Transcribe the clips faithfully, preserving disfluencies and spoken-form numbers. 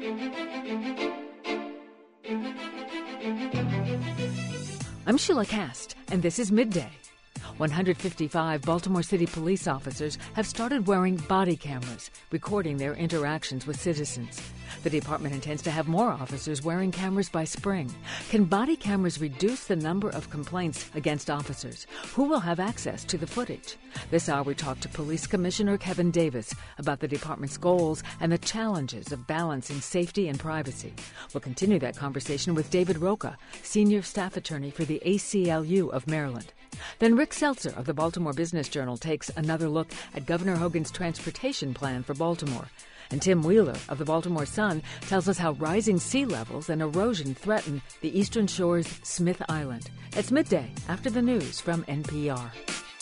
I'm Sheila Cast, and this is Midday. one hundred fifty-five Baltimore City police officers have started wearing body cameras, recording their interactions with citizens. The department intends to have more officers wearing cameras by spring. Can body cameras reduce the number of complaints against officers? Who will have access to the footage? This hour we talk to Police Commissioner Kevin Davis about the department's goals and the challenges of balancing safety and privacy. We'll continue that conversation with David Rocha, Senior Staff Attorney for the A C L U of Maryland. Then Rick Seltzer of the Baltimore Business Journal takes another look at Governor Hogan's transportation plan for Baltimore. And Tim Wheeler of the Baltimore Sun tells us how rising sea levels and erosion threaten the eastern shore's Smith Island. It's Midday after the news from N P R.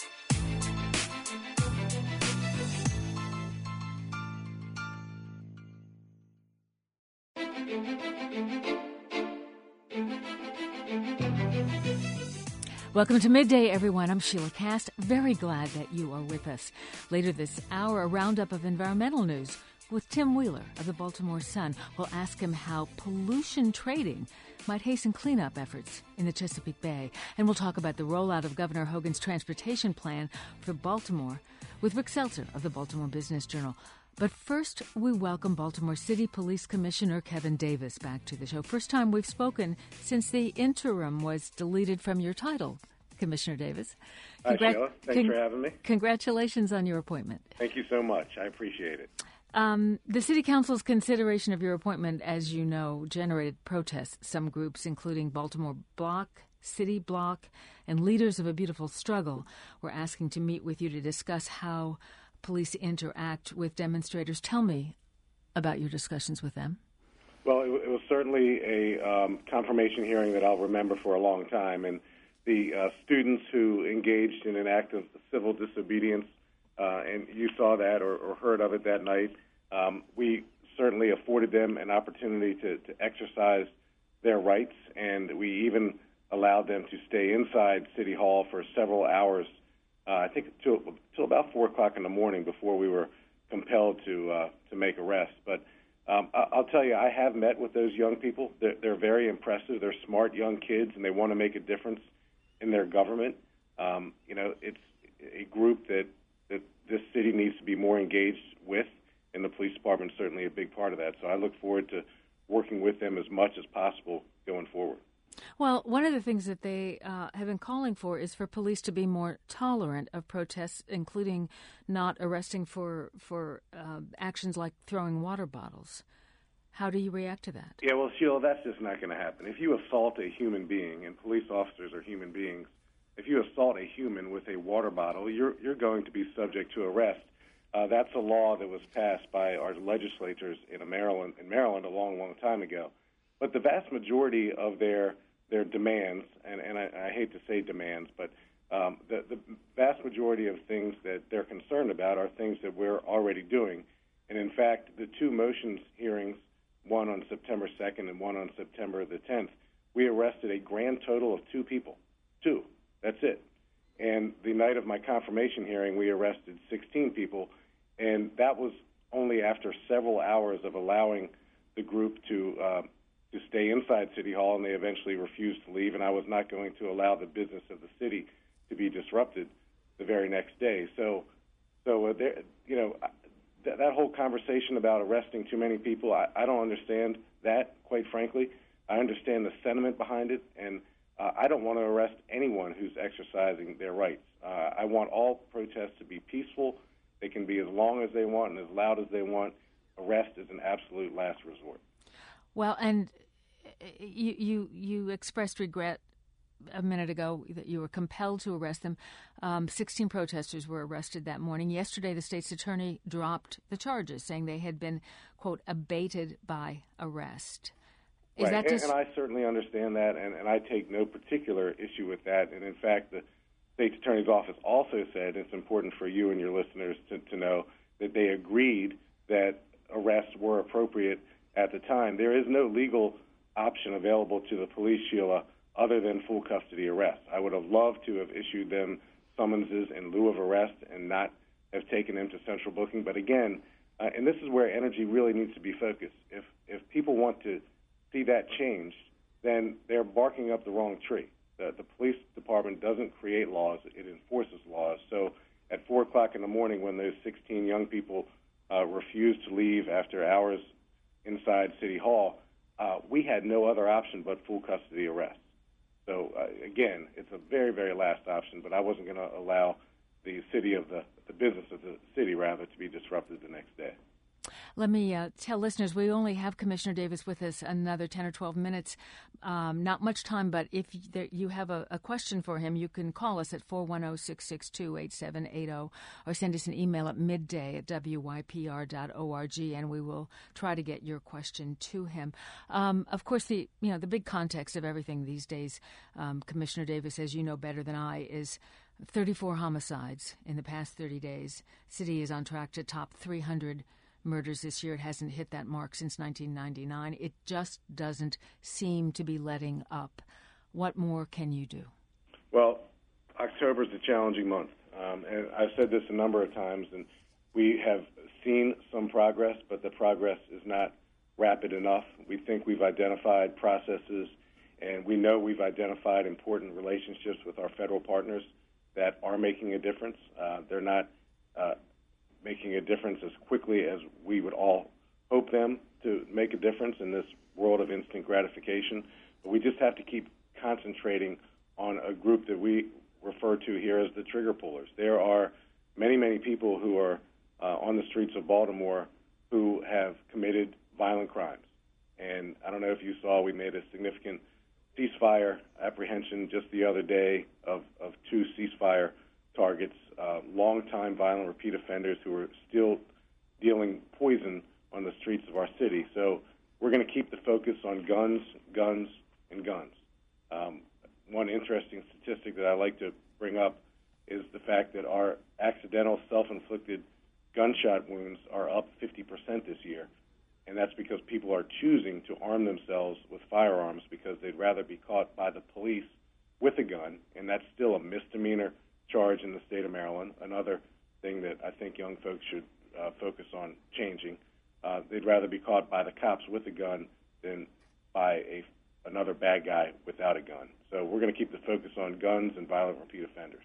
Welcome to Midday, everyone. I'm Sheila Cast. Very glad that you are with us. Later this hour, a roundup of environmental news with Tim Wheeler of the Baltimore Sun. We'll ask him how pollution trading might hasten cleanup efforts in the Chesapeake Bay. And we'll talk about the rollout of Governor Hogan's transportation plan for Baltimore with Rick Seltzer of the Baltimore Business Journal. But first, we welcome Baltimore City Police Commissioner Kevin Davis back to the show. First time we've spoken since the interim was deleted from your title, Commissioner Davis. Hi, Congrat- Sheila. Thanks con- for having me. Congratulations on your appointment. Thank you so much. I appreciate it. Um, the City Council's consideration of your appointment, as you know, generated protests. Some groups, including Baltimore Block, City Block, and Leaders of a Beautiful Struggle, were asking to meet with you to discuss how police interact with demonstrators. Tell me about your discussions with them. Well, it, it was certainly a um, confirmation hearing that I'll remember for a long time. And the uh, students who engaged in an act of civil disobedience, uh, and you saw that or, or heard of it that night, um, we certainly afforded them an opportunity to, to exercise their rights, and we even allowed them to stay inside City Hall for several hours, uh, I think till, till about four o'clock in the morning before we were compelled to uh, to make arrests. But um, I, I'll tell you, I have met with those young people. They're, they're very impressive. They're smart young kids, and they want to make a difference in their government. Um, you know, it's a group that, that this city needs to be more engaged with, and the police department is certainly a big part of that. So I look forward to working with them as much as possible going forward. Well, one of the things that they uh, have been calling for is for police to be more tolerant of protests, including not arresting for, for uh, actions like throwing water bottles. How do you react to that? Yeah, well, Sheila, that's just not going to happen. If you assault a human being, and police officers are human beings, if you assault a human with a water bottle, you're you're going to be subject to arrest. Uh, that's a law that was passed by our legislators in Maryland, in Maryland a long, long time ago. But the vast majority of their their demands, and, and I, I hate to say demands, but um, the, the vast majority of things that they're concerned about are things that we're already doing. And in fact, the two motions hearings, one on September second and one on September the tenth, we arrested a grand total of two people. Two. That's it. And the night of my confirmation hearing, we arrested sixteen people, and that was only after several hours of allowing the group to uh, to stay inside City Hall, and they eventually refused to leave, and I was not going to allow the business of the city to be disrupted the very next day. So, so uh, there, you know, th- that whole conversation about arresting too many people, I, I don't understand that, quite frankly. I understand the sentiment behind it, and uh, I don't want to arrest anyone who's exercising their rights. Uh, I want all protests to be peaceful. They can be as long as they want and as loud as they want. Arrest is an absolute last resort. Well, and you, you you expressed regret a minute ago that you were compelled to arrest them. Um, sixteen protesters were arrested that morning. Yesterday, the state's attorney dropped the charges, saying they had been, quote, abated by arrest. Is right, that and, just... and I certainly understand that, and, and I take no particular issue with that. And in fact, the state's attorney's office also said, it's important for you and your listeners to, to know, that they agreed that arrests were appropriate at the time. There is no legal option available to the police, Sheila, other than full custody arrest. I would have loved to have issued them summonses in lieu of arrest and not have taken them to central booking. But again, uh, and this is where energy really needs to be focused. If if people want to see that changed, then they're barking up the wrong tree. The, the police department doesn't create laws, it enforces laws. So at four o'clock in the morning when those sixteen young people uh, refused to leave after hours inside City Hall, uh, we had no other option but full custody arrest. So, uh, again, it's a very, very last option, but I wasn't going to allow the city of the, the business of the city, rather, to be disrupted the next day. Let me uh, tell listeners, we only have Commissioner Davis with us another ten or twelve minutes. Um, not much time, but if there, you have a, a question for him, you can call us at four one zero, six six two, eight seven eight zero or send us an email at midday at w y p r dot org, and we will try to get your question to him. Um, of course, the you know the big context of everything these days, um, Commissioner Davis, as you know better than I, is thirty-four homicides in the past thirty days. City is on track to top three hundred murders this year. It hasn't hit that mark since nineteen ninety-nine. It just doesn't seem to be letting up. What more can you do? Well, October is a challenging month, um, and I've said this a number of times, and we have seen some progress, but the progress is not rapid enough. We think we've identified processes, and we know we've identified important relationships with our federal partners that are making a difference. Uh, they're not uh, making a difference as quickly as we would all hope them to make a difference in this world of instant gratification. But we just have to keep concentrating on a group that we refer to here as the trigger pullers. There are many, many people who are uh, on the streets of Baltimore who have committed violent crimes. And I don't know if you saw, we made a significant ceasefire apprehension just the other day of, of two ceasefire targets, uh, long-time violent repeat offenders who are still dealing poison on the streets of our city. So we're going to keep the focus on guns, guns, and guns. Um, one interesting statistic that I like to bring up is the fact that our accidental self-inflicted gunshot wounds are up fifty percent this year. And that's because people are choosing to arm themselves with firearms because they'd rather be caught by the police with a gun, and that's still a misdemeanor charge in the state of Maryland, another thing that I think young folks should uh, focus on changing. Uh, they'd rather be caught by the cops with a gun than by a, another bad guy without a gun. So we're going to keep the focus on guns and violent repeat offenders.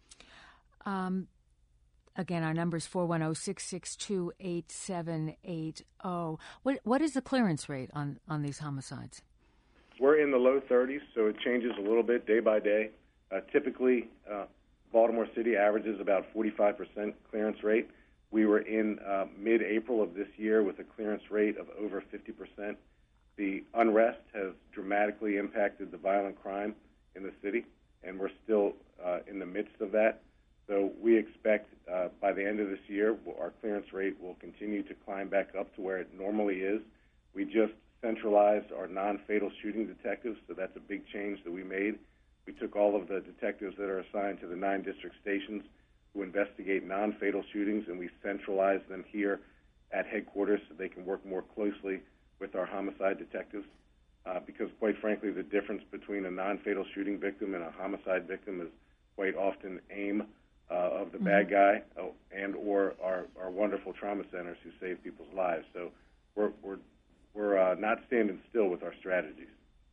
Um, again, our number is four one zero, six six two, eight seven eight zero. What, what is the clearance rate on, on these homicides? We're in the low thirties, so it changes a little bit day by day. Uh, typically, uh, Baltimore City averages about forty-five percent clearance rate. We were in uh, mid-April of this year with a clearance rate of over fifty percent. The unrest has dramatically impacted the violent crime in the city, and we're still uh, in the midst of that. So we expect uh, by the end of this year, our clearance rate will continue to climb back up to where it normally is. We just centralized our non-fatal shooting detectives, so that's a big change that we made. We took all of the detectives that are assigned to the nine district stations who investigate non-fatal shootings, and we centralized them here at headquarters so they can work more closely with our homicide detectives. Uh, because, quite frankly, the difference between a non-fatal shooting victim and a homicide victim is quite often aim uh, of the mm-hmm. bad guy uh, and or our, our wonderful trauma centers who save people's lives. So we're we're we're uh, not standing still with our strategies.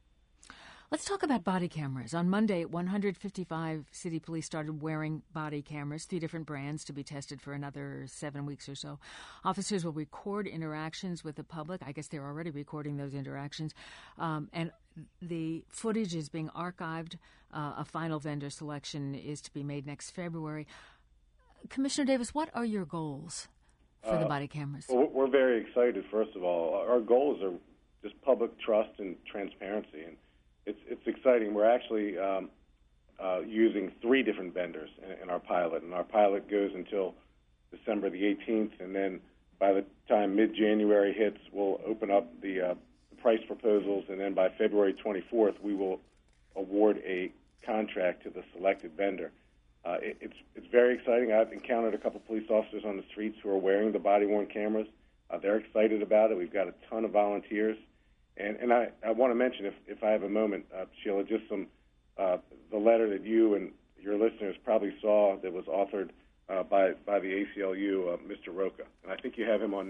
Let's talk about body cameras. On Monday, one hundred fifty-five city police started wearing body cameras, three different brands, to be tested for another seven weeks or so. Officers will record interactions with the public. I guess they're already recording those interactions. Um, and the footage is being archived. Uh, a final vendor selection is to be made next February. Commissioner Davis, what are your goals for uh, the body cameras? Well, we're very excited, first of all. Our goals are just public trust and transparency. And It's it's exciting. We're actually um, uh, using three different vendors in, in our pilot, and our pilot goes until December the eighteenth, and then by the time mid-January hits, we'll open up the, uh, the price proposals, and then by February twenty-fourth, we will award a contract to the selected vendor. Uh, it, it's it's very exciting. I've encountered a couple police officers on the streets who are wearing the body-worn cameras. Uh, they're excited about it. We've got a ton of volunteers. And, and I, I want to mention, if, if I have a moment, uh, Sheila, just some uh, the letter that you and your listeners probably saw that was authored uh, by by the A C L U, uh, Mister Roca. And I think you have him on next.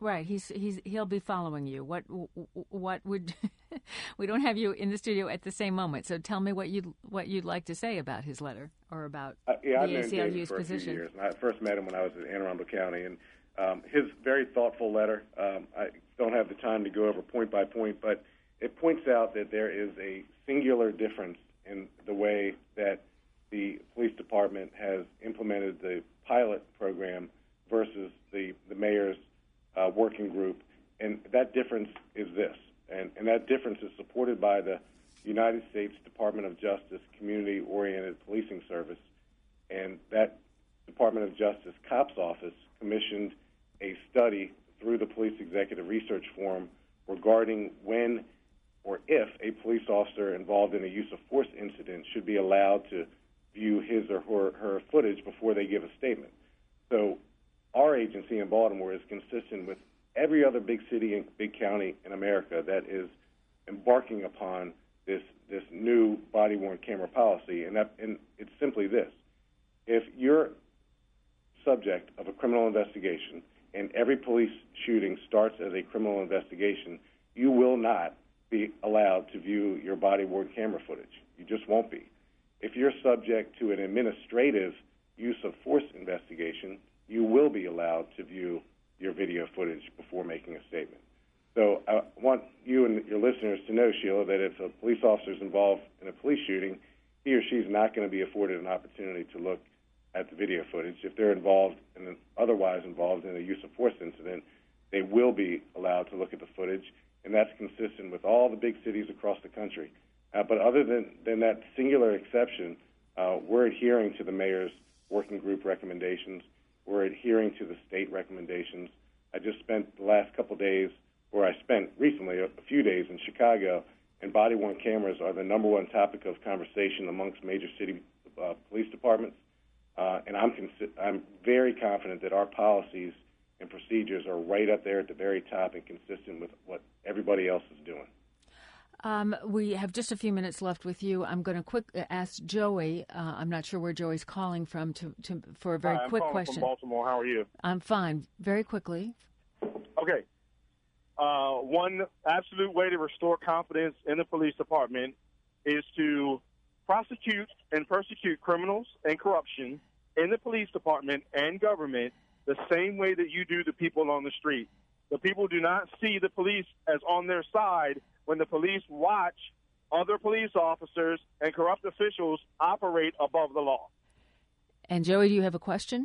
Right. He's he's he'll be following you. What what would we don't have you in the studio at the same moment. So tell me what you what you'd like to say about his letter or about uh, yeah, the I've A C L U's for position. A few years. And I first met him when I was in Anne Arundel County, and um, his very thoughtful letter. Um, I don't have the time to go over point by point, but it points out that there is a singular difference in the way that the police department has implemented the pilot program versus the, the mayor's uh, working group. And that difference is this. And, and that difference is supported by the United States Department of Justice Community-Oriented Policing Service. And that Department of Justice COPS office commissioned a study through the Police Executive Research Forum regarding when or if a police officer involved in a use of force incident should be allowed to view his or her, her footage before they give a statement. So our agency in Baltimore is consistent with every other big city and big county in America that is embarking upon this this new body-worn camera policy, and, that, and it's simply this. If you're subject of a criminal investigation and every police shooting starts as a criminal investigation, you will not be allowed to view your body-worn camera footage. You just won't be. If you're subject to an administrative use of force investigation, you will be allowed to view your video footage before making a statement. So I want you and your listeners to know, Sheila, that if a police officer is involved in a police shooting, he or she is not going to be afforded an opportunity to look at the video footage. If they're involved and otherwise involved in a use of force incident, they will be allowed to look at the footage, and that's consistent with all the big cities across the country. Uh, but other than, than that singular exception, uh, we're adhering to the mayor's working group recommendations. We're adhering to the state recommendations. I just spent the last couple days, or I spent recently a, a few days in Chicago, and body-worn cameras are the number one topic of conversation amongst major city uh, police departments. Uh, and I'm consi- I'm very confident that our policies and procedures are right up there at the very top and consistent with what everybody else is doing. Um, we have just a few minutes left with you. I'm going to quick uh, ask Joey. Uh, I'm not sure where Joey's calling from to, to for a very Hi, I'm quick calling question. From Baltimore. How are you? I'm fine. Very quickly. Okay. Uh, one absolute way to restore confidence in the police department is to prosecute and persecute criminals and corruption in the police department and government the same way that you do the people on the street. The people do not see the police as on their side when the police watch other police officers and corrupt officials operate above the law. And Joey, do you have a question?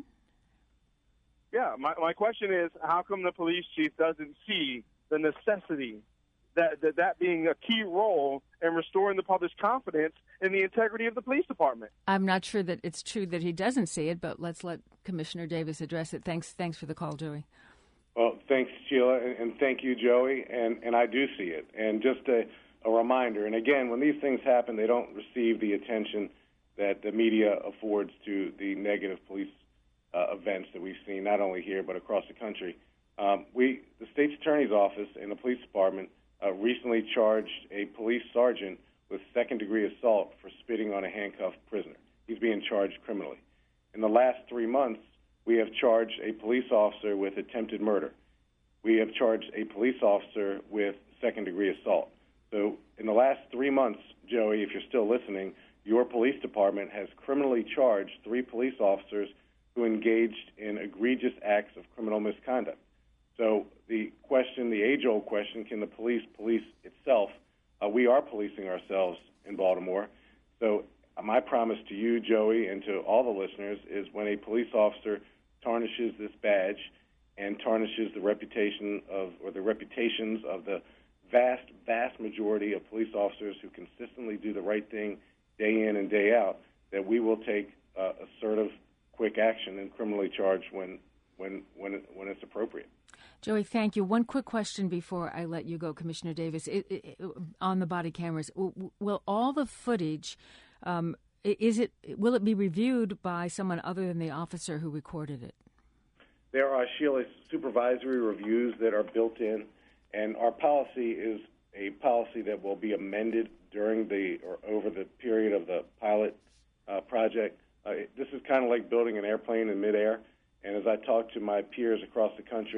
Yeah, my, my question is, how come the police chief doesn't see the necessity, that, that that being a key role in restoring the public's confidence in the integrity of the police department? I'm not sure that it's true that he doesn't see it, but let's let Commissioner Davis address it. Thanks, thanks for the call, Joey. Well, thanks, Sheila, and, and thank you, Joey, and, and I do see it. And just a, a reminder, and again, when these things happen, they don't receive the attention that the media affords to the negative police uh, events that we've seen, not only here but across the country. Um, we, the state's attorney's office and the police department uh, recently charged a police sergeant with second-degree assault for spitting on a handcuffed prisoner. He's being charged criminally. In the last three months, we have charged a police officer with attempted murder. We have charged a police officer with second-degree assault. So in the last three months, Joey, if you're still listening, your police department has criminally charged three police officers who engaged in egregious acts of criminal misconduct. So the question, the age-old question, can the police police itself? Uh, we are policing ourselves in Baltimore. So my promise to you, Joey, and to all the listeners is when a police officer tarnishes this badge and tarnishes the reputation of, or the reputations of the vast, vast majority of police officers who consistently do the right thing day in and day out, that we will take uh, assertive, quick action and criminally charge when, when, when, when it's appropriate. Joey, thank you. One quick question before I let you go, Commissioner Davis. It, it, on the body cameras, will all the footage, um, is it, will it be reviewed by someone other than the officer who recorded it? There are, Sheila, supervisory reviews that are built in, and our policy is a policy that will be amended during the or over the period of the pilot uh, project. Uh, this is kind of like building an airplane in midair, and as I talk to my peers across the country,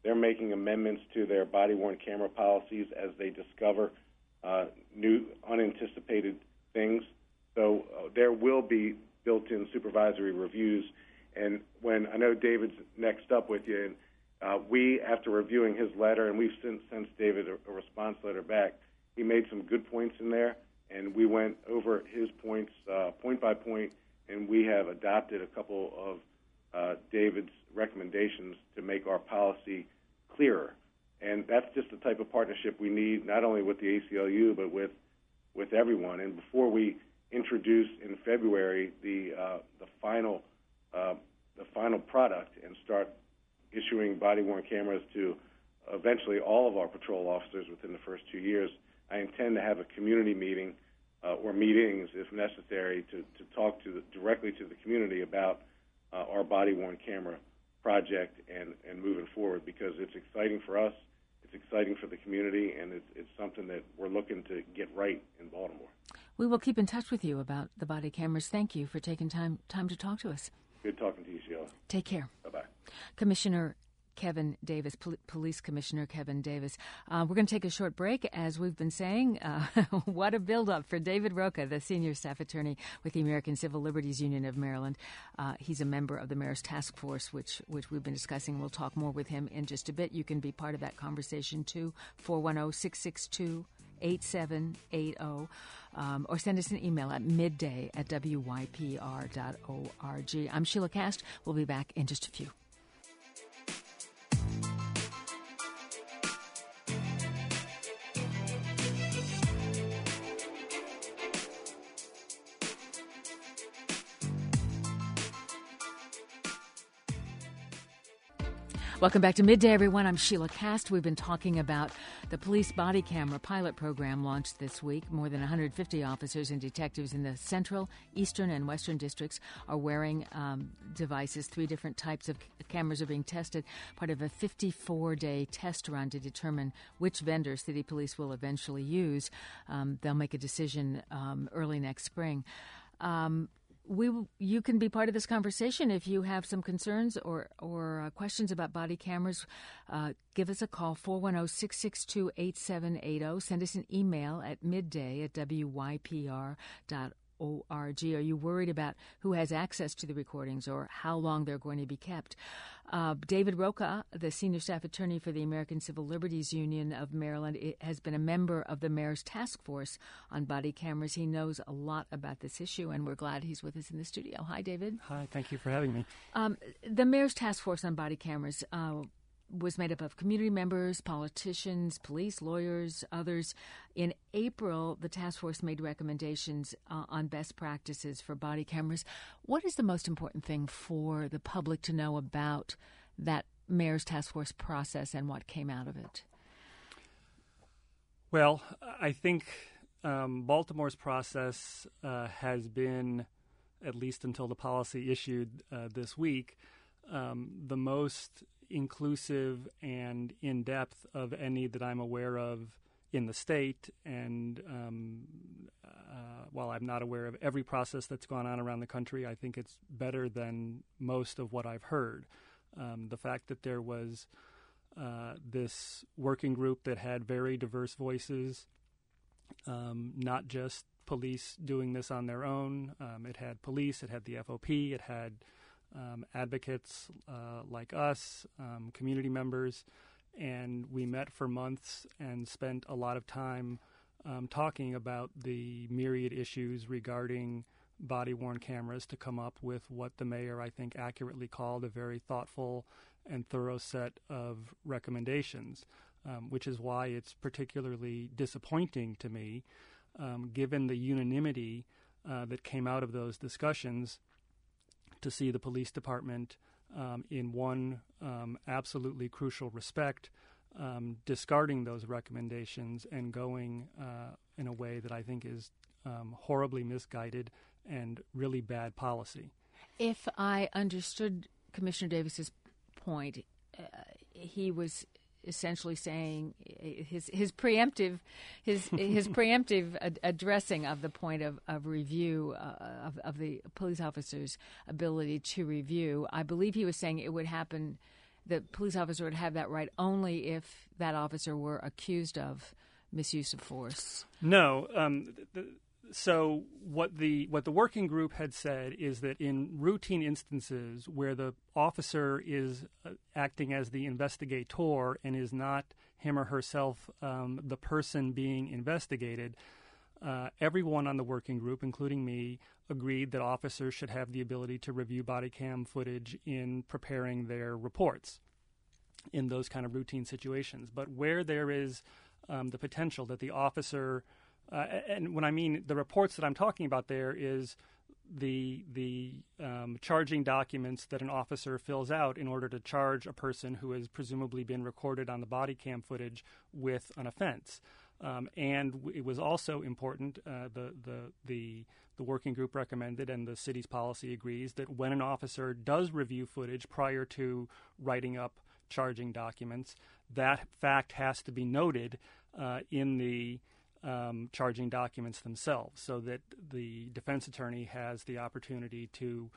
They're making amendments to their body-worn camera policies as they discover uh, new unanticipated things. So uh, there will be built-in supervisory reviews. And when I know David's next up with you, and uh, we, after reviewing his letter, and we've since sent David a, a response letter back, he made some good points in there, and we went over his points uh, point by point, and we have adopted a couple of uh, David's recommendations to make our policy clearer. And that's just the type of partnership we need, not only with the A C L U, but with with everyone. And before we introduce in February the uh, the final uh, the final product and start issuing body-worn cameras to eventually all of our patrol officers within the first two years, I intend to have a community meeting uh, or meetings, if necessary, to, to talk to the, directly to the community about uh, our body-worn camera project and, and moving forward, because it's exciting for us, it's exciting for the community, and it's, it's something that we're looking to get right in Baltimore. We will keep in touch with you about the body cameras. Thank you for taking time time to talk to us. Good talking to you, Sheila. Take care. Bye-bye. Commissioner Kevin Davis, Pol- Police Commissioner Kevin Davis. Uh, we're going to take a short break. As we've been saying, uh, what a build-up for David Rocha, the senior staff attorney with the American Civil Liberties Union of Maryland. Uh, he's a member of the Mayor's Task Force, which which we've been discussing. We'll talk more with him in just a bit. You can be part of that conversation, too, four one zero, six six two, eight seven eight zero, um, or send us an email at midday at w y p r dot org. I'm Sheila Cast. We'll be back in just a few. Welcome back to Midday, everyone. I'm Sheila Cast. We've been talking about the police body camera pilot program launched this week. More than one hundred fifty officers and detectives in the central, eastern, and western districts are wearing um, devices. Three different types of c- cameras are being tested, part of a fifty-four day test run to determine which vendor city police will eventually use. Um, they'll make a decision um, early next spring. Um, We, you can be part of this conversation if you have some concerns or, or uh, questions about body cameras. Uh, give us a call, four one zero, six six two, eight seven eight zero. Send us an email at midday at w y p r dot org. Are you worried about who has access to the recordings or how long they're going to be kept? Uh, David Rocha, the senior staff attorney for the American Civil Liberties Union of Maryland, it has been a member of the Mayor's Task Force on body cameras. He knows a lot about this issue, and we're glad he's with us in the studio. Hi, David. Hi, thank you for having me. Um, the Mayor's Task Force on body cameras uh, was made up of community members, politicians, police, lawyers, others. In April, the task force made recommendations uh, on best practices for body cameras. What is the most important thing for the public to know about that Mayor's Task Force process and what came out of it? Well, I think um, Baltimore's process uh, has been, at least until the policy issued uh, this week, um, the most inclusive and in-depth of any that I'm aware of in the state. And um, uh, while I'm not aware of every process that's gone on around the country, I think it's better than most of what I've heard. Um, the fact that there was uh, this working group that had very diverse voices, um, not just police doing this on their own. Um, it had police, it had the F O P, it had Um, advocates uh, like us, um, community members, and we met for months and spent a lot of time um, talking about the myriad issues regarding body-worn cameras to come up with what the mayor, I think, accurately called a very thoughtful and thorough set of recommendations, um, which is why it's particularly disappointing to me, um, given the unanimity uh, that came out of those discussions, to see the police department um, in one um, absolutely crucial respect um, discarding those recommendations and going uh, in a way that I think is um, horribly misguided and really bad policy. If I understood Commissioner Davis's point, uh, he was essentially saying his his preemptive his his preemptive ad- addressing of the point of of review uh, of of the police officer's ability to review. I believe he was saying it would happen the police officer would have that right only if that officer were accused of misuse of force. No. Um, the, so what the what the working group had said is that in routine instances where the officer is uh, acting as the investigator and is not him or herself um, the person being investigated, uh, everyone on the working group, including me, agreed that officers should have the ability to review body cam footage in preparing their reports in those kind of routine situations. But where there is um, the potential that the officer, uh, and when I mean the reports that I'm talking about there is the the um, charging documents that an officer fills out in order to charge a person who has presumably been recorded on the body cam footage with an offense. Um, and w- it was also important, uh, the, the, the, the working group recommended and the city's policy agrees that when an officer does review footage prior to writing up charging documents, that fact has to be noted uh, in the um, charging documents themselves so that the defense attorney has the opportunity to,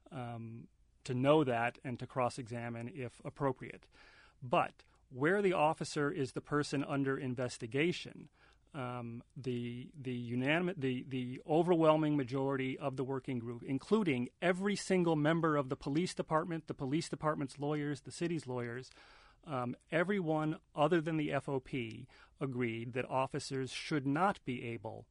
um, to know that and to cross-examine if appropriate. But where the officer is the person under investigation, um, the the unanimous, the the overwhelming majority of the working group, including every single member of the police department, the police department's lawyers, the city's lawyers, um, everyone other than the F O P agreed that officers should not be able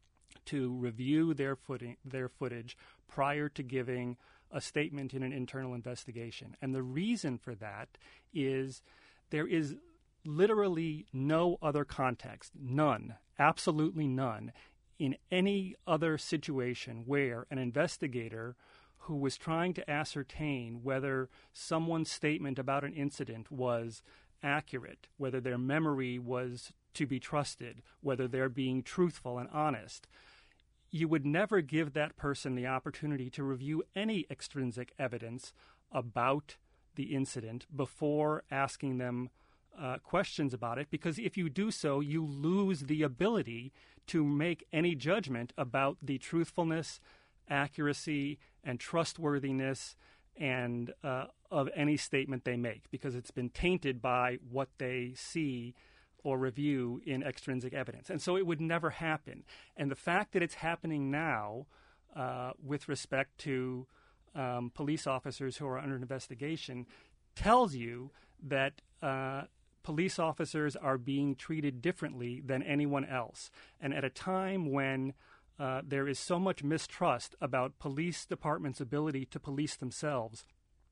to review their footing, their footage prior to giving a statement in an internal investigation. And the reason for that is there is literally no other context, none, absolutely none, in any other situation where an investigator who was trying to ascertain whether someone's statement about an incident was accurate, whether their memory was to be trusted, whether they're being truthful and honest, you would never give that person the opportunity to review any extrinsic evidence about the incident before asking them uh, questions about it, because if you do so, you lose the ability to make any judgment about the truthfulness, accuracy, and trustworthiness and uh, of any statement they make, because it's been tainted by what they see or review in extrinsic evidence. And so it would never happen. And the fact that it's happening now uh, with respect to um, police officers who are under investigation tells you that uh, police officers are being treated differently than anyone else. And at a time when uh, there is so much mistrust about police departments' ability to police themselves,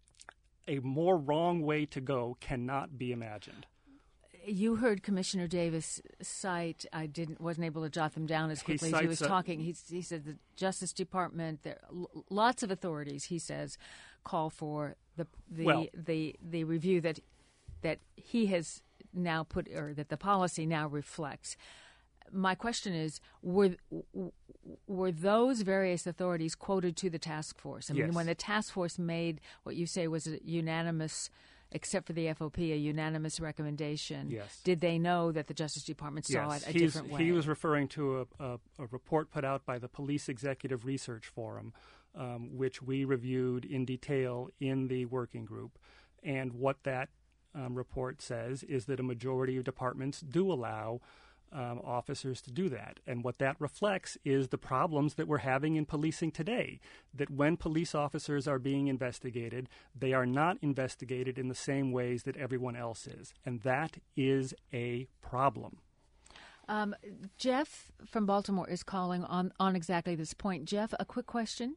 a more wrong way to go cannot be imagined. You heard Commissioner Davis cite, I didn't wasn't able to jot them down as quickly he as he was a, talking. He, he said the Justice Department, there, l- lots of authorities, he says, call for the the, well, the the review that that he has now put, or that the policy now reflects. My question is, were were those various authorities quoted to the task force? I mean, yes. when the task force made what you say was a unanimous, except for the F O P, a unanimous recommendation, yes. did they know that the Justice Department saw yes. it a He's, different way? He was referring to a, a, a report put out by the Police Executive Research Forum, um, which we reviewed in detail in the working group. And what that um, report says is that a majority of departments do allow Um, officers to do that. And what that reflects is the problems that we're having in policing today, that when police officers are being investigated, they are not investigated in the same ways that everyone else is. And that is a problem. Um, Jeff from Baltimore is calling on, on exactly this point. Jeff, a quick question.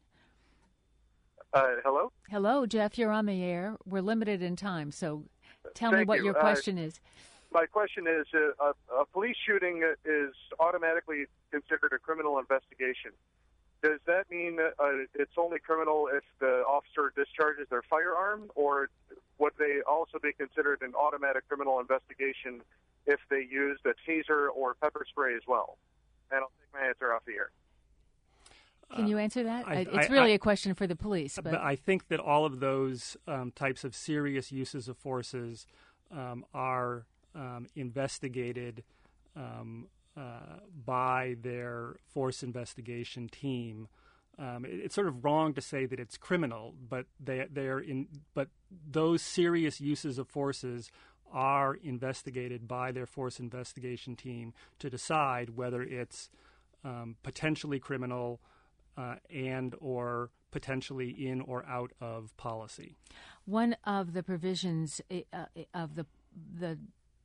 Uh, hello? Hello, Jeff, you're on the air. We're limited in time, so tell Thank me what you. your question uh, is. My question is, uh, a, a police shooting is automatically considered a criminal investigation. Does that mean uh, it's only criminal if the officer discharges their firearm, or would they also be considered an automatic criminal investigation if they used a taser or pepper spray as well? And I'll take my answer off the air. Can you answer that? Uh, I, it's I, really I, a question for the police. But, but I think that all of those um, types of serious uses of forces um, are Um, investigated um, uh, by their force investigation team Um, it, it's sort of wrong to say that it's criminal, but they they're in. But those serious uses of forces are investigated by their force investigation team to decide whether it's um, potentially criminal uh, and or potentially in or out of policy. One of the provisions uh, of the the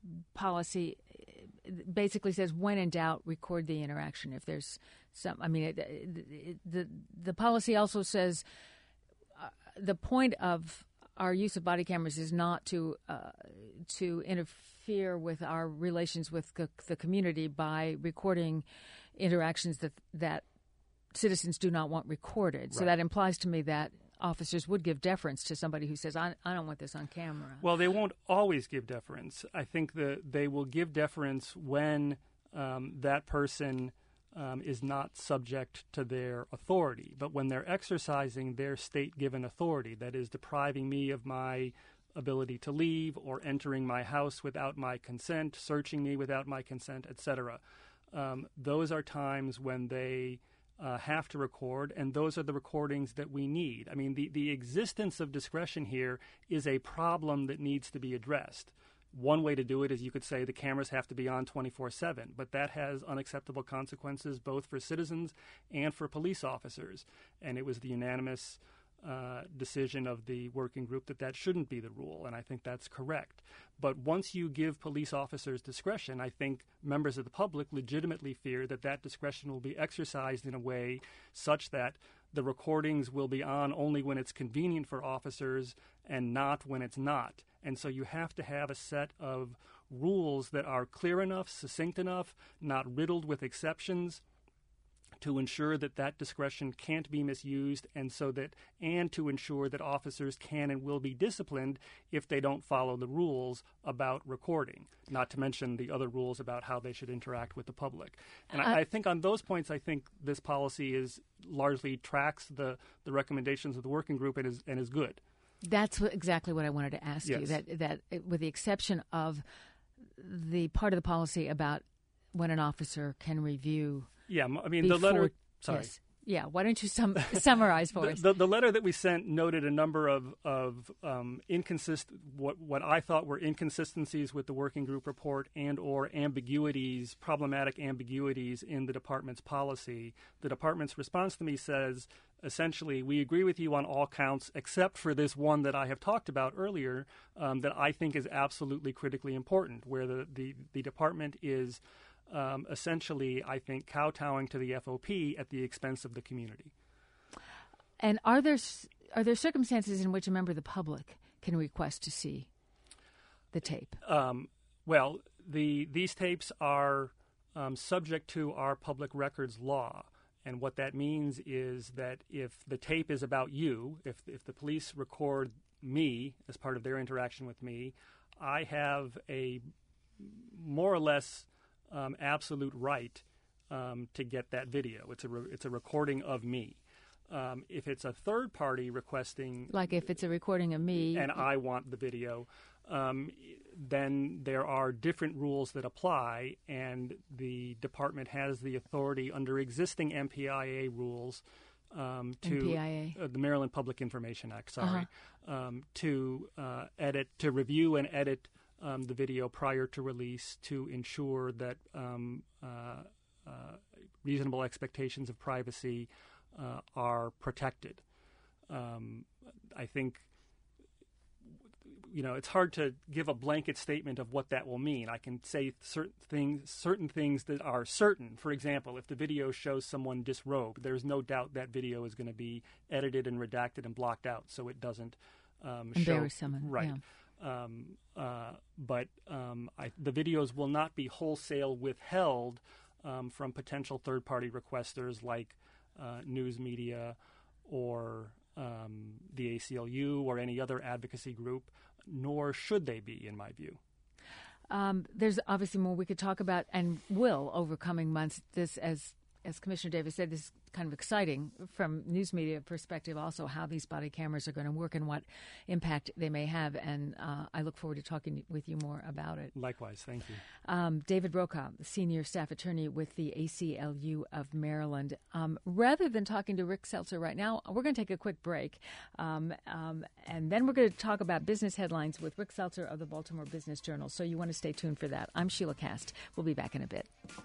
policy basically says, when in doubt, record the interaction. If there's some, I mean, it, it, the the policy also says uh, the point of our use of body cameras is not to uh, to interfere with our relations with the, the community by recording interactions that that citizens do not want recorded. Right. So that implies to me that officers would give deference to somebody who says, I, I don't want this on camera. Well, they won't always give deference. I think that they will give deference when um, that person um, is not subject to their authority. But when they're exercising their state-given authority, that is depriving me of my ability to leave or entering my house without my consent, searching me without my consent, et cetera, um, those are times when they Uh, have to record, and those are the recordings that we need. I mean, the, the existence of discretion here is a problem that needs to be addressed. One way to do it is you could say the cameras have to be on twenty-four seven, but that has unacceptable consequences both for citizens and for police officers. And it was the unanimous uh, decision of the working group that that shouldn't be the rule, and I think that's correct. But once you give police officers discretion, I think members of the public legitimately fear that that discretion will be exercised in a way such that the recordings will be on only when it's convenient for officers and not when it's not. And so you have to have a set of rules that are clear enough, succinct enough, not riddled with exceptions, to ensure that that discretion can't be misused, and so that and to ensure that officers can and will be disciplined if they don't follow the rules about recording, not to mention the other rules about how they should interact with the public. And uh, I, I think on those points, I think this policy is largely tracks the, the recommendations of the working group and is and is good. That's what, exactly what I wanted to ask yes. you, that, that with the exception of the part of the policy about when an officer can review. Yeah, I mean, before, the letter, sorry. Yes. Yeah, why don't you sum, summarize for the, us? The, the letter that we sent noted a number of, of um, inconsist what, what I thought were inconsistencies with the working group report and or ambiguities, problematic ambiguities in the department's policy. The department's response to me says, essentially, we agree with you on all counts except for this one that I have talked about earlier um, that I think is absolutely critically important, where the, the, the department is Um, essentially, I think, kowtowing to the F O P at the expense of the community. And are there are there circumstances in which a member of the public can request to see the tape? Um, well, the these tapes are um, subject to our public records law, and what that means is that if the tape is about you, if if the police record me as part of their interaction with me, I have a more or less Um, absolute right um, to get that video. It's a re- it's a recording of me. Um, if it's a third party requesting, like if it's a recording of me, and I want the video, um, then there are different rules that apply, and the department has the authority under existing M P I A rules um, to M P I A? Uh, the Maryland Public Information Act. Sorry, uh-huh. um, to uh, edit, to review and edit. Um, the video prior to release to ensure that um, uh, uh, reasonable expectations of privacy uh, are protected. Um, I think, you know, it's hard to give a blanket statement of what that will mean. I can say certain things, certain things that are certain. For example, if the video shows someone disrobed, there's no doubt that video is going to be edited and redacted and blocked out so it doesn't um, show. Embarrass someone. Right. Yeah. Um, uh, but um, I, the videos will not be wholesale withheld um, from potential third-party requesters like uh, news media or um, the A C L U or any other advocacy group, nor should they be, in my view. Um, there's obviously more we could talk about and will over coming months. This, as as Commissioner Davis said, this is kind of exciting from news media perspective, also how these body cameras are going to work and what impact they may have. And uh, I look forward to talking with you more about it. Likewise. Thank you. Um, David Brokaw, Senior Staff Attorney with the A C L U of Maryland. Um, rather than talking to Rick Seltzer right now, we're going to take a quick break. Um, um, and then we're going to talk about business headlines with Rick Seltzer of the Baltimore Business Journal. So you want to stay tuned for that. I'm Sheila Cast. We'll be back in a bit.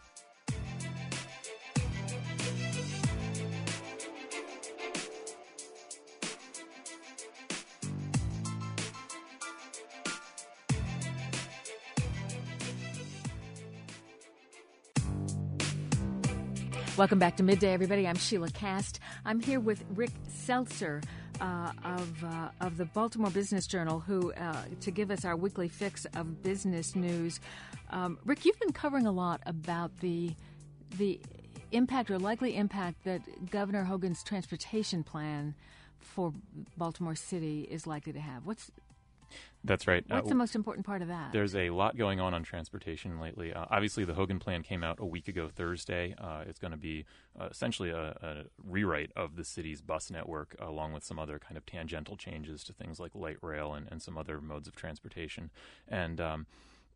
Welcome back to Midday, everybody. I'm Sheila Cast. I'm here with Rick Seltzer uh, of uh, of the Baltimore Business Journal, who uh, to give us our weekly fix of business news. Um, Rick, you've been covering a lot about the the impact or likely impact that Governor Hogan's transportation plan for Baltimore City is likely to have. What's That's right. What's uh, the most important part of that? There's a lot going on on transportation lately. Uh, obviously, the Hogan Plan came out a week ago Thursday. Uh, it's going to be uh, essentially a, a rewrite of the city's bus network, uh, along with some other kind of tangential changes to things like light rail and, and some other modes of transportation. And um,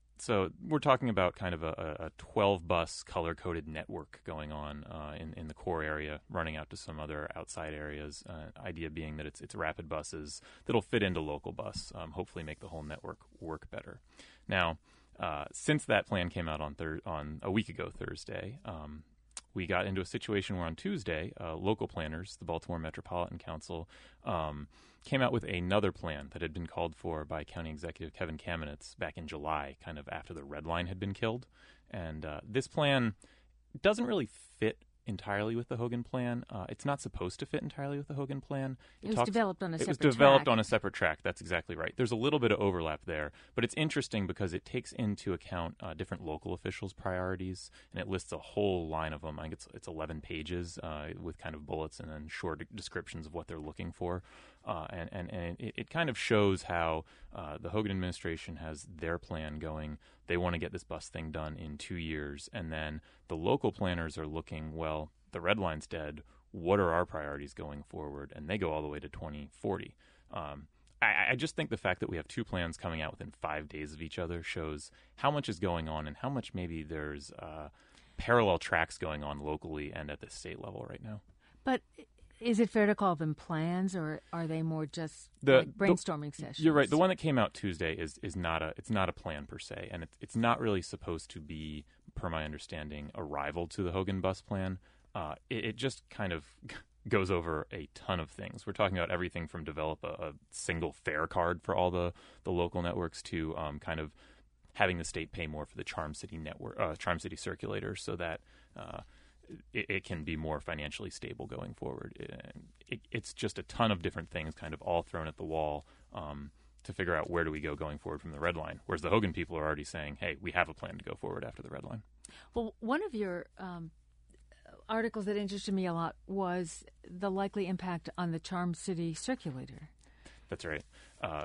so we're talking about kind of a, a twelve-bus color-coded network going on uh, in, in the core area, running out to some other outside areas. Uh, idea being that it's it's rapid buses that'll fit into local bus, um, hopefully make the whole network work better. Now, uh, since that plan came out on thir- on a week ago Thursday, um, we got into a situation where on Tuesday, uh, local planners, the Baltimore Metropolitan Council, um, came out with another plan that had been called for by County Executive Kevin Kamenetz back in July, kind of after the Red Line had been killed. And uh, this plan doesn't really fit entirely with the Hogan Plan. Uh, it's not supposed to fit entirely with the Hogan Plan. It, it was talks, developed on a it separate track. It was developed track. on a separate track. That's exactly right. There's a little bit of overlap there, but it's interesting because it takes into account uh, different local officials' priorities, and it lists a whole line of them. I think it's, it's eleven pages uh, with kind of bullets and then short descriptions of what they're looking for. Uh, and, and, and it, it kind of shows how uh, the Hogan administration has their plan going. They want to get this bus thing done in two years, and then the local planners are looking, well, the Red Line's dead. What are our priorities going forward? And they go all the way to twenty forty. Um, I, I just think the fact that we have two plans coming out within five days of each other shows how much is going on and how much maybe there's uh, parallel tracks going on locally and at the state level right now. But is it fair to call them plans, or are they more just the, like brainstorming the, sessions? You're right. The one that came out Tuesday is is not a it's not a plan per se, and it's it's not really supposed to be, per my understanding, a rival to the Hogan bus plan. Uh, it, it just kind of goes over a ton of things. We're talking about everything from develop a, a single fare card for all the, the local networks to um, kind of having the state pay more for the Charm City network, uh, Charm City circulator, so that uh, it, it can be more financially stable going forward. It, it, it's just a ton of different things, kind of all thrown at the wall. Um, to figure out where do we go going forward from the Red Line, whereas the Hogan people are already saying, hey, we have a plan to go forward after the Red Line. Well, one of your um, articles that interested me a lot was the likely impact on the Charm City circulator. That's right. Uh,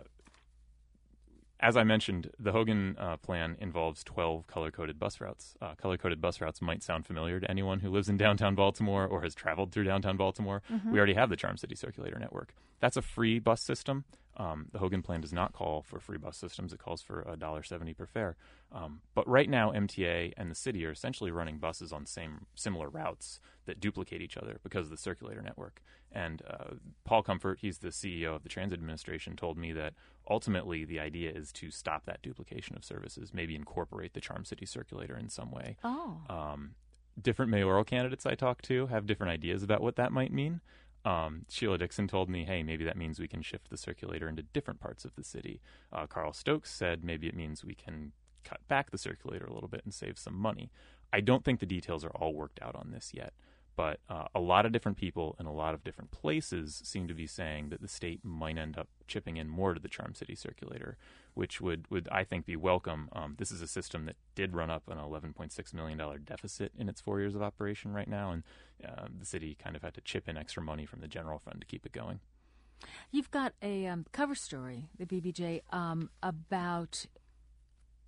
as I mentioned, the Hogan uh, plan involves twelve color-coded bus routes. Uh, color-coded bus routes might sound familiar to anyone who lives in downtown Baltimore or has traveled through downtown Baltimore. Mm-hmm. We already have the Charm City circulator network. That's a free bus system. Um, the Hogan plan does not call for free bus systems. It calls for one dollar seventy per fare. Um, but right now, M T A and the city are essentially running buses on same similar routes that duplicate each other because of the circulator network. And uh, Paul Comfort, he's the C E O of the Transit Administration, told me that ultimately the idea is to stop that duplication of services, maybe incorporate the Charm City circulator in some way. Oh. Um, different mayoral candidates I talked to have different ideas about what that might mean. Um, Sheila Dixon told me, hey, maybe that means we can shift the circulator into different parts of the city. Uh, Carl Stokes said maybe it means we can cut back the circulator a little bit and save some money. I don't think the details are all worked out on this yet, but uh, a lot of different people in a lot of different places seem to be saying that the state might end up chipping in more to the Charm City circulator, which would, would I think, be welcome. Um, this is a system that did run up an eleven point six million dollars deficit in its four years of operation right now, and uh, the city kind of had to chip in extra money from the general fund to keep it going. You've got a um, cover story, the B B J, um, about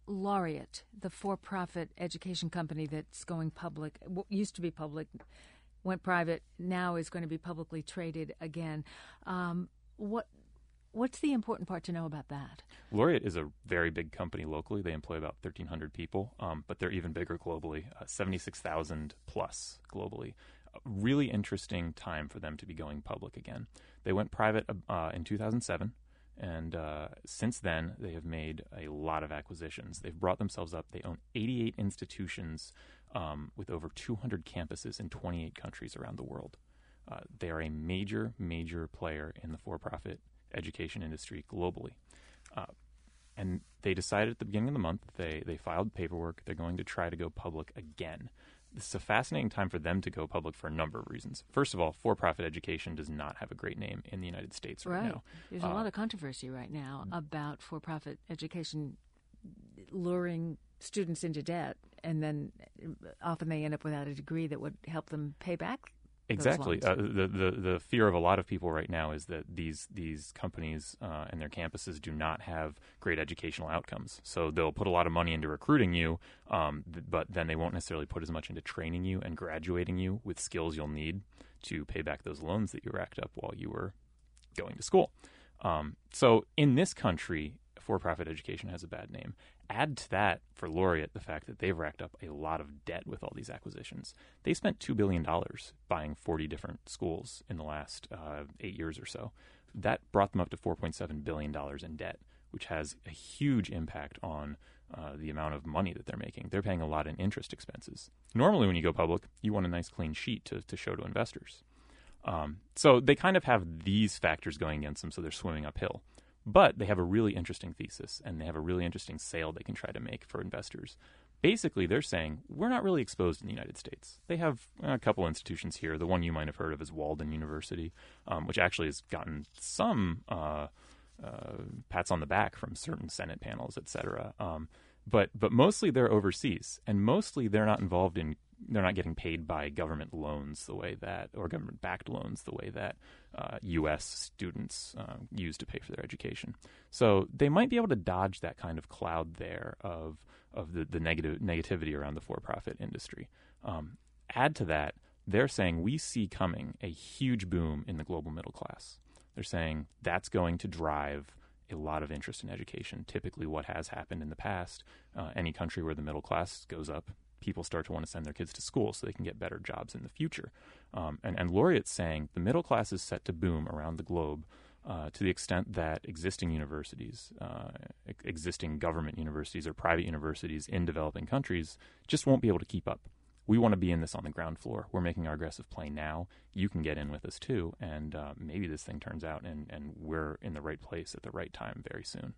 Laureate, the for-profit education company that's going public, used to be public, went private, now is going to be publicly traded again. Um, what What's the important part to know about that? Laureate is a very big company locally. They employ about thirteen hundred people, um, but they're even bigger globally, uh, seventy-six thousand plus globally. A really interesting time for them to be going public again. They went private uh, in two thousand seven, and uh, since then they have made a lot of acquisitions. They've brought themselves up. They own eighty-eight institutions um, with over two hundred campuses in twenty-eight countries around the world. Uh, they are a major, major player in the for-profit education industry globally. Uh, and they decided at the beginning of the month, they, they filed paperwork, they're going to try to go public again. This is a fascinating time for them to go public for a number of reasons. First of all, for-profit education does not have a great name in the United States right, right. now. There's uh, a lot of controversy right now mm-hmm. about for-profit education luring students into debt, and then often they end up without a degree that would help them pay back. Exactly. Uh, the, the the fear of a lot of people right now is that these these companies uh, and their campuses do not have great educational outcomes. So they'll put a lot of money into recruiting you, um, th- but then they won't necessarily put as much into training you and graduating you with skills you'll need to pay back those loans that you racked up while you were going to school. Um, so in this country, for-profit education has a bad name. Add to that, for Laureate, the fact that they've racked up a lot of debt with all these acquisitions. They spent two billion dollars buying forty different schools in the last uh, eight years or so. That brought them up to four point seven billion dollars in debt, which has a huge impact on uh, the amount of money that they're making. They're paying a lot in interest expenses. Normally, when you go public, you want a nice clean sheet to, to show to investors. Um, so they kind of have these factors going against them, so they're swimming uphill. But they have a really interesting thesis, and they have a really interesting sale they can try to make for investors. Basically, they're saying, we're not really exposed in the United States. They have a couple institutions here. The one you might have heard of is Walden University, um, which actually has gotten some uh, uh, pats on the back from certain Senate panels, et cetera. Um, but but mostly they're overseas, and mostly they're not involved in they're not getting paid by government loans the way that, or government-backed loans the way that uh, U S students uh, use to pay for their education. So they might be able to dodge that kind of cloud there of of the, the negative negativity around the for-profit industry. Um, add to that, they're saying we see coming a huge boom in the global middle class. They're saying that's going to drive a lot of interest in education. Typically what has happened in the past, uh, any country where the middle class goes up, people start to want to send their kids to school so they can get better jobs in the future. Um, and, and Laureate's saying the middle class is set to boom around the globe uh, to the extent that existing universities, uh, ex- existing government universities or private universities in developing countries just won't be able to keep up. We want to be in this on the ground floor. We're making our aggressive play now. You can get in with us too, and uh, maybe this thing turns out and, and we're in the right place at the right time very soon.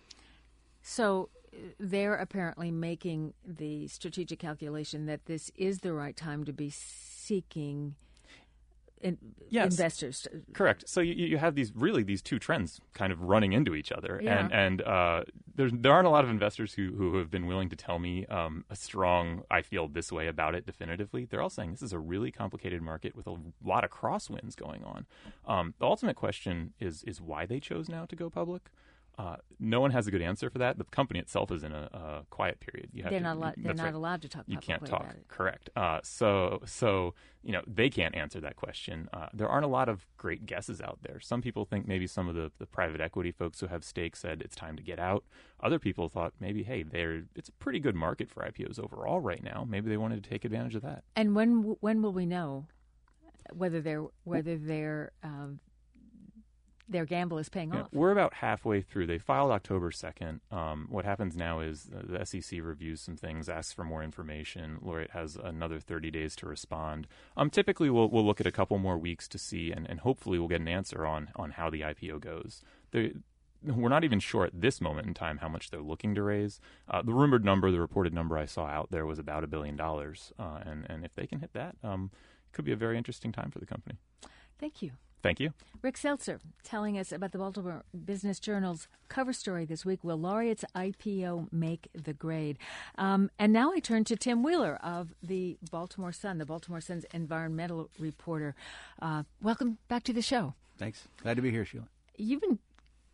So they're apparently making the strategic calculation that this is the right time to be seeking in, yes, investors. Correct. So you, you have these really these two trends kind of running into each other, yeah. and and uh, there's there aren't a lot of investors who who have been willing to tell me um, a strong I feel this way about it definitively. They're all saying this is a really complicated market with a lot of crosswinds going on. Um, the ultimate question is is why they chose now to go public. Uh, no one has a good answer for that. The company itself is in a, a quiet period. You have they're to, not, allo- they're not right. allowed to talk publicly You can't talk. about it. Correct. Uh, so, so you know, they can't answer that question. Uh, there aren't a lot of great guesses out there. Some people think maybe some of the, the private equity folks who have stakes said it's time to get out. Other people thought maybe, hey, they're, it's a pretty good market for I P Os overall right now. Maybe they wanted to take advantage of that. And when when will we know whether they're whether they're um, their gamble is paying yeah, off? We're about halfway through. They filed October second. Um, what happens now is the S E C reviews some things, asks for more information. Laureate has another thirty days to respond. Um, typically, we'll we'll look at a couple more weeks to see, and, and hopefully we'll get an answer on, on how the I P O goes. They, we're not even sure at this moment in time how much they're looking to raise. Uh, the rumored number, the reported number I saw out there was about a billion dollars. Uh, and, and if they can hit that, um, it could be a very interesting time for the company. Thank you. Thank you. Rick Seltzer telling us about the Baltimore Business Journal's cover story this week, Will Laureate's I P O Make the Grade? Um, and now I turn to Tim Wheeler of the Baltimore Sun, the Baltimore Sun's environmental reporter. Uh, welcome back to the show. Thanks. Glad to be here, Sheila. You've been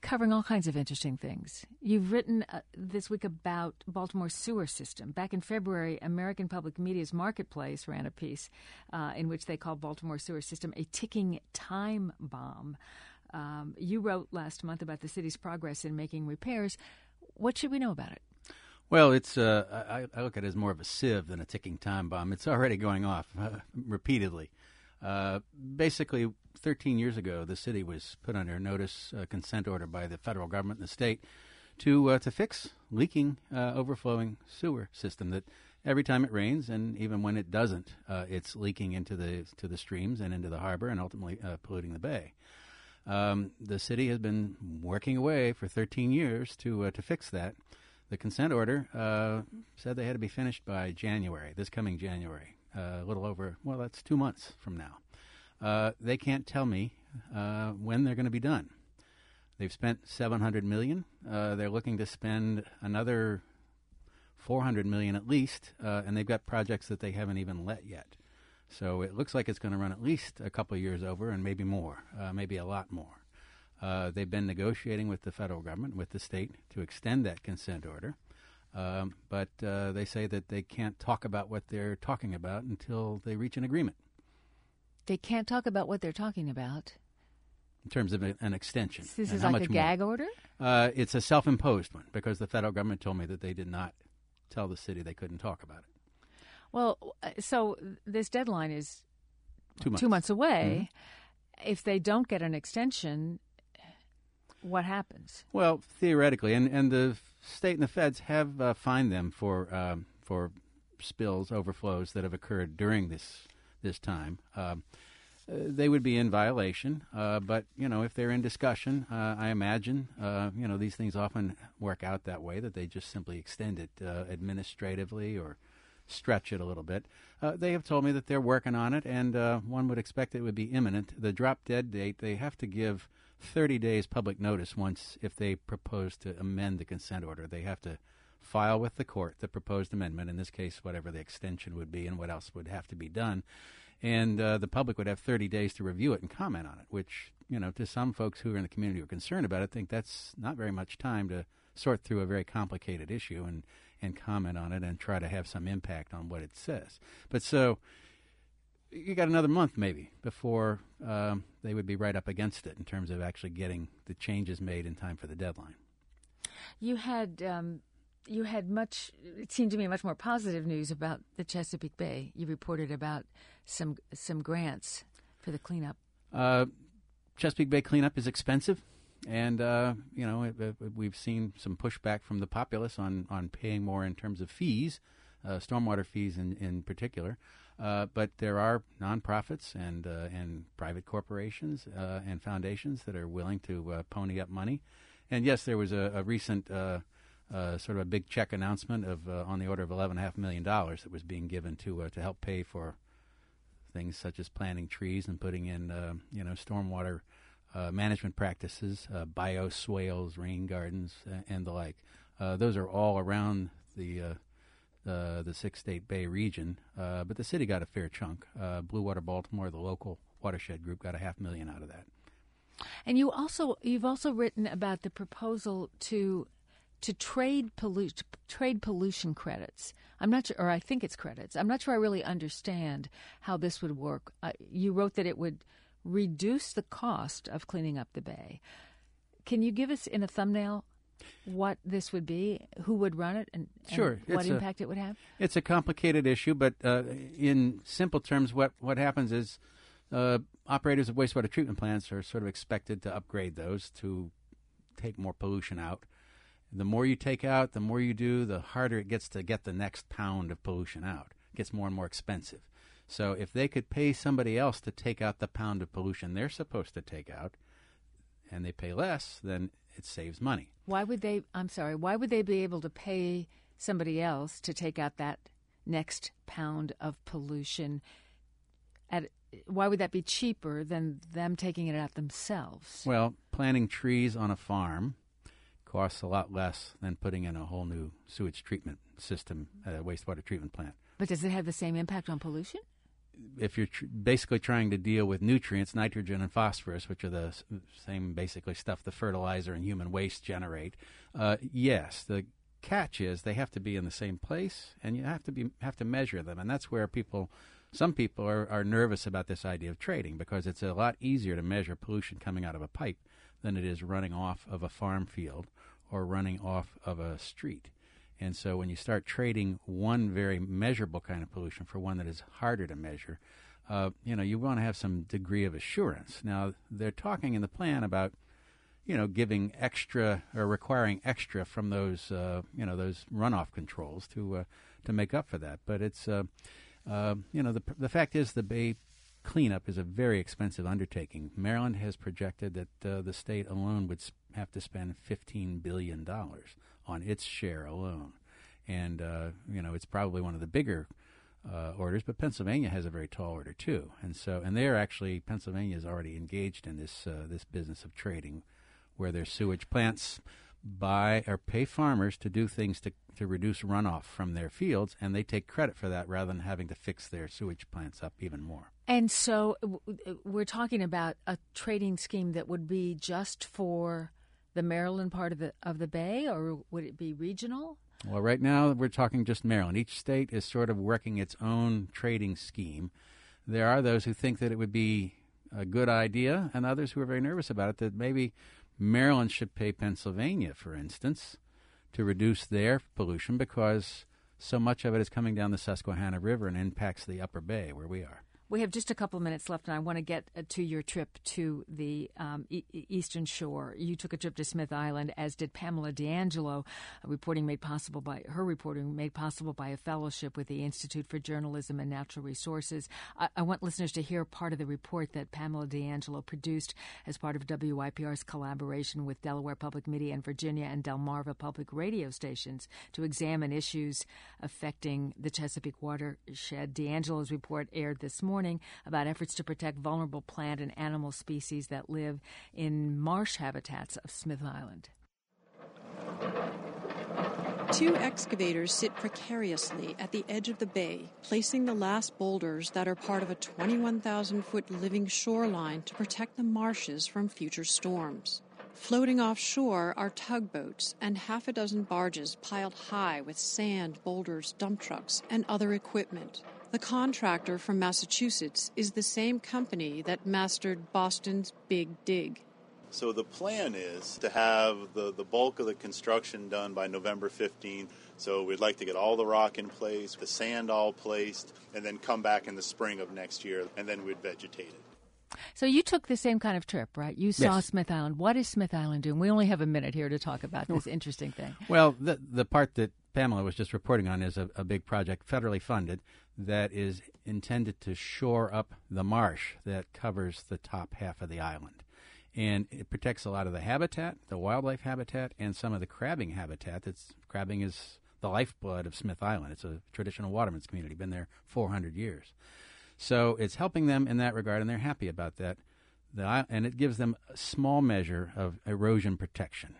covering all kinds of interesting things. You've written uh, this week about Baltimore's sewer system. Back in February, American Public Media's Marketplace ran a piece uh, in which they called Baltimore's sewer system a ticking time bomb. Um, you wrote last month about the city's progress in making repairs. What should we know about it? Well, it's uh, I, I look at it as more of a sieve than a ticking time bomb. It's already going off uh, repeatedly. Uh, basically, thirteen years ago, the city was put under notice, uh, consent order by the federal government and the state to uh, to fix leaking, uh, overflowing sewer system that every time it rains, and even when it doesn't, uh, it's leaking into the to the streams and into the harbor and ultimately uh, polluting the bay. Um, the city has been working away for thirteen years to uh, to fix that. The consent order uh, said they had to be finished by January, this coming January. Uh, a little over, well, that's two months from now. Uh, they can't tell me uh, when they're going to be done. They've spent seven hundred million dollars. Uh, they're looking to spend another four hundred million dollars at least, uh, and they've got projects that they haven't even let yet. So it looks like it's going to run at least a couple of years over, and maybe more, uh, maybe a lot more. Uh, they've been negotiating with the federal government, with the state, to extend that consent order. Um, but uh, they say that they can't talk about what they're talking about until they reach an agreement. They can't talk about what they're talking about? In terms of a, an extension. So this and is how like much a more. gag order? Uh, it's a self-imposed one, because the federal government told me that they did not tell the city they couldn't talk about it. Well, so this deadline is Two months, two months away. Mm-hmm. If they don't get an extension, what happens? Well, theoretically, and, and the state and the feds have uh, fined them for um, for spills, overflows that have occurred during this this time. Um, uh, they would be in violation, uh, but you know, if they're in discussion, uh, I imagine uh, you know these things often work out that way, that they just simply extend it uh, administratively or stretch it a little bit. Uh, they have told me that they're working on it, and uh, one would expect it would be imminent. The drop-dead date, they have to give thirty days public notice once if they propose to amend the consent order. They have to file with the court the proposed amendment, in this case, whatever the extension would be and what else would have to be done. And uh, the public would have thirty days to review it and comment on it, which, you know, to some folks who are in the community who are concerned about it, think that's not very much time to sort through a very complicated issue and, and comment on it and try to have some impact on what it says. But so you got another month maybe before um, they would be right up against it in terms of actually getting the changes made in time for the deadline. You had um, you had much, it seemed to me, much more positive news about the Chesapeake Bay. You reported about some some grants for the cleanup. Uh, Chesapeake Bay cleanup is expensive, and uh, you know it, it, we've seen some pushback from the populace on, on paying more in terms of fees, uh, stormwater fees in, in particular. Uh, but there are nonprofits and uh, and private corporations uh, and foundations that are willing to uh, pony up money. And yes, there was a, a recent uh, uh, sort of a big check announcement of uh, on the order of eleven and a half million dollars that was being given to uh, to help pay for things such as planting trees and putting in uh, you know stormwater uh, management practices, uh, bioswales, rain gardens, uh, and the like. Uh, those are all around the uh, Uh, the six-state Bay region, uh, but the city got a fair chunk. Uh, Blue Water Baltimore, the local watershed group, got a half million out of that. And you also you've also written about the proposal to to trade pollu- trade pollution credits. I'm not sure, or I think it's credits. I'm not sure I really understand how this would work. Uh, you wrote that it would reduce the cost of cleaning up the bay. Can you give us in a thumbnail what this would be, who would run it, and, and sure, what it's impact a, it would have? It's a complicated issue, but uh, in simple terms, what, what happens is uh, operators of wastewater treatment plants are sort of expected to upgrade those to take more pollution out. The more you take out, the more you do, the harder it gets to get the next pound of pollution out. It gets more and more expensive. So if they could pay somebody else to take out the pound of pollution they're supposed to take out, and they pay less, then it saves money. Why would they, I'm sorry, why would they be able to pay somebody else to take out that next pound of pollution? At, why would that be cheaper than them taking it out themselves? Well, planting trees on a farm costs a lot less than putting in a whole new sewage treatment system at a wastewater treatment plant. But does it have the same impact on pollution? if you're tr- basically trying to deal with nutrients, nitrogen and phosphorus, which are the s- same basically stuff the fertilizer and human waste generate, uh, yes, the catch is they have to be in the same place, and you have to be have to measure them, and that's where people, some people are, are nervous about this idea of trading, because it's a lot easier to measure pollution coming out of a pipe than it is running off of a farm field or running off of a street. And so when you start trading one very measurable kind of pollution for one that is harder to measure, uh, you know, you want to have some degree of assurance. Now, they're talking in the plan about, you know, giving extra or requiring extra from those, uh, you know, those runoff controls to uh, to make up for that. But it's, uh, uh, you know, the the fact is the Bay cleanup is a very expensive undertaking. Maryland has projected that uh, the state alone would sp- have to spend fifteen billion dollars on its share alone. And, uh, you know, it's probably one of the bigger uh, orders, but Pennsylvania has a very tall order, too. And so, and they're actually, Pennsylvania is already engaged in this uh, this business of trading, where their sewage plants buy or pay farmers to do things to, to reduce runoff from their fields, and they take credit for that rather than having to fix their sewage plants up even more. And so w- we're talking about a trading scheme that would be just for the Maryland part of the of the Bay, or would it be regional? Well, right now we're talking just Maryland. Each state is sort of working its own trading scheme. There are those who think that it would be a good idea, and others who are very nervous about it, that maybe Maryland should pay Pennsylvania, for instance, to reduce their pollution, because so much of it is coming down the Susquehanna River and impacts the upper bay where we are. We have just a couple of minutes left, and I want to get uh, to your trip to the um, e- Eastern Shore. You took a trip to Smith Island, as did Pamela D'Angelo. A reporting made possible by her reporting made possible by a fellowship with the Institute for Journalism and Natural Resources. I, I want listeners to hear part of the report that Pamela D'Angelo produced as part of W I P R's collaboration with Delaware Public Media and Virginia and Delmarva Public Radio stations to examine issues affecting the Chesapeake watershed. D'Angelo's report aired this morning about efforts to protect vulnerable plant and animal species that live in marsh habitats of Smith Island. Two excavators sit precariously at the edge of the bay, placing the last boulders that are part of a twenty-one thousand foot living shoreline to protect the marshes from future storms. Floating offshore are tugboats and half a dozen barges piled high with sand, boulders, dump trucks, and other equipment. The contractor from Massachusetts is the same company that mastered Boston's Big Dig. So the plan is to have the, the bulk of the construction done by November fifteenth. So we'd like to get all the rock in place, the sand all placed, and then come back in the spring of next year, and then we'd vegetate it. So you took the same kind of trip, right? You saw Yes. Smith Island. What is Smith Island doing? We only have a minute here to talk about this interesting thing. Well, the the part that Pamela was just reporting on is a, a big project, federally funded, that is intended to shore up the marsh that covers the top half of the island. And it protects a lot of the habitat, the wildlife habitat, and some of the crabbing habitat. That's, crabbing is the lifeblood of Smith Island. It's a traditional waterman's community, been there four hundred years. So it's helping them in that regard, and they're happy about that. The, and it gives them a small measure of erosion protection.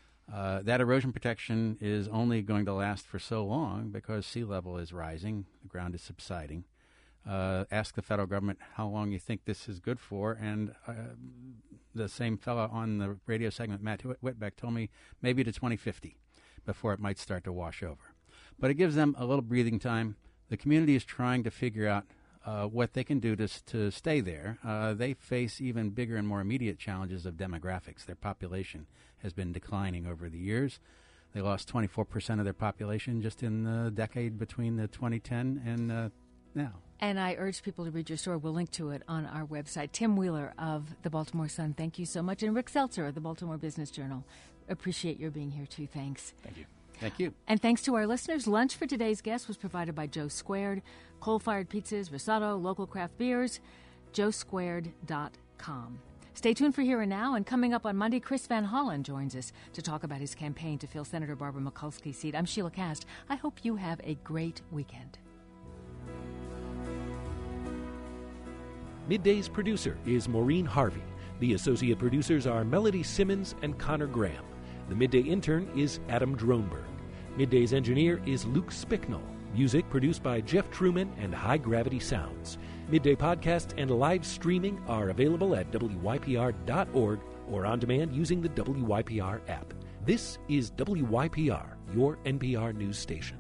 Uh, that erosion protection is only going to last for so long because sea level is rising, the ground is subsiding. Uh, ask the federal government how long you think this is good for, and uh, the same fellow on the radio segment, Matt Whitbeck, told me maybe to twenty fifty before it might start to wash over. But it gives them a little breathing time. The community is trying to figure out uh, what they can do to, to stay there. Uh, they face even bigger and more immediate challenges of demographics. Their population has been declining over the years. They lost twenty-four percent of their population just in the decade between the twenty ten and uh, now. And I urge people to read your story. We'll link to it on our website. Tim Wheeler of the Baltimore Sun, thank you so much. And Rick Seltzer of the Baltimore Business Journal. Appreciate your being here, too. Thanks. Thank you. Thank you. And thanks to our listeners. Lunch for today's guest was provided by Joe Squared. Coal-fired pizzas, risotto, local craft beers, joe squared dot com. Stay tuned for Here and Now, and coming up on Monday, Chris Van Hollen joins us to talk about his campaign to fill Senator Barbara Mikulski's seat. I'm Sheila Cast. I hope you have a great weekend. Midday's producer is Maureen Harvey. The associate producers are Melody Simmons and Connor Graham. The Midday intern is Adam Dronberg. Midday's engineer is Luke Spicknell. Music produced by Jeff Truman and High Gravity Sounds. Midday Podcast and live streaming are available at W Y P R dot org or on demand using the W Y P R app. This is W Y P R, your N P R news station.